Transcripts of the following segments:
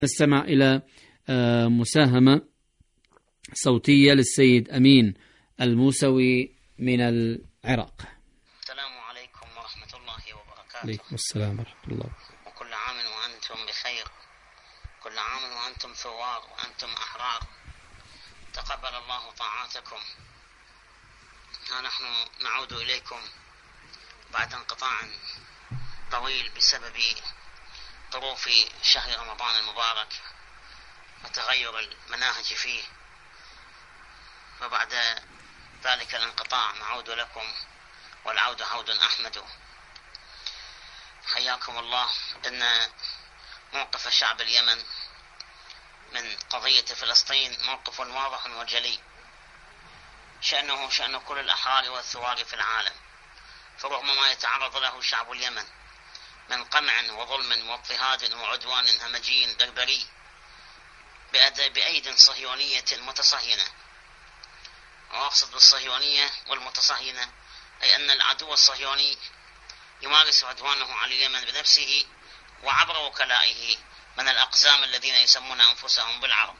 نستمع إلى مساهمة صوتية للسيد أمين الموسوي من العراق. السلام عليكم ورحمة الله وبركاته. عليكم السلام ورحمة الله. وكل عام وأنتم بخير، كل عام وأنتم ثوار وأنتم أحرار، تقبل الله طاعاتكم. ها نحن نعود إليكم بعد انقطاع طويل بسبب ظروف شهر رمضان المبارك وتغير المناهج فيه، وبعد ذلك الانقطاع نعود لكم، والعود عود أحمد. حياكم الله. إن موقف شعب اليمن من قضية فلسطين موقف واضح وجلي، شأنه شأن كل الأحرار والثوار في العالم، فرغم ما يتعرض له شعب اليمن من قمع وظلم واضطهاد وعدوان همجي بربري بأيد صهيونية متصهينة. وأقصد بالصهيونية والمتصهينة أي أن العدو الصهيوني يمارس عدوانه على اليمن بنفسه وعبر وكلائه من الأقزام الذين يسمون أنفسهم بالعرب.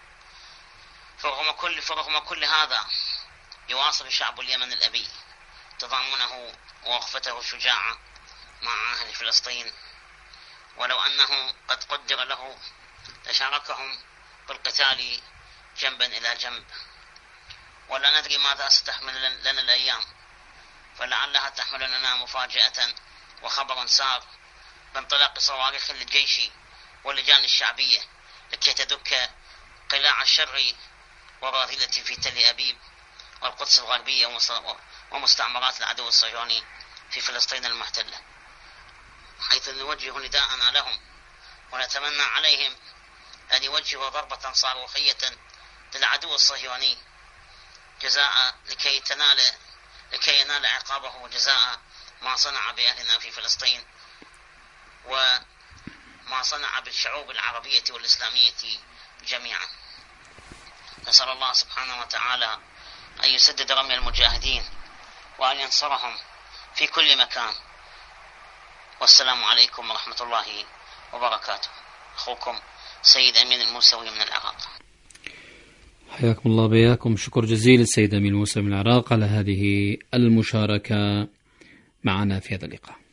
فرغم كل هذا يواصل شعب اليمن الأبي تضامنه ووقفته الشجاعة مع أهل فلسطين، ولو أنه قد قدر له لشاركهم بالقتال جنبا إلى جنب. ولا ندري ماذا ستحمل لنا الأيام، فلعلها تحمل لنا مفاجأة وخبر سار بانطلاق صواريخ للجيش واللجان الشعبية لكي تدك قلاع الشر والراذلة في تل أبيب والقدس الغربية ومستعمرات العدو الصهيوني في فلسطين المحتلة، حيث نوجه نداءنا لهم ونتمنى عليهم أن يوجهوا ضربة صاروخية للعدو الصهيوني جزاء لكي ينال عقابه جزاء ما صنع بأهلنا في فلسطين وما صنع بالشعوب العربية والإسلامية جميعا. نسأل الله سبحانه وتعالى أن يسدد رمي المجاهدين وأن ينصرهم في كل مكان. والسلام عليكم ورحمة الله وبركاته. أخوكم سيد أمين الموسوي من العراق. حياكم الله بياكم. شكر جزيل السيد أمين الموسوي من العراق على هذه المشاركة معنا في هذا اللقاء.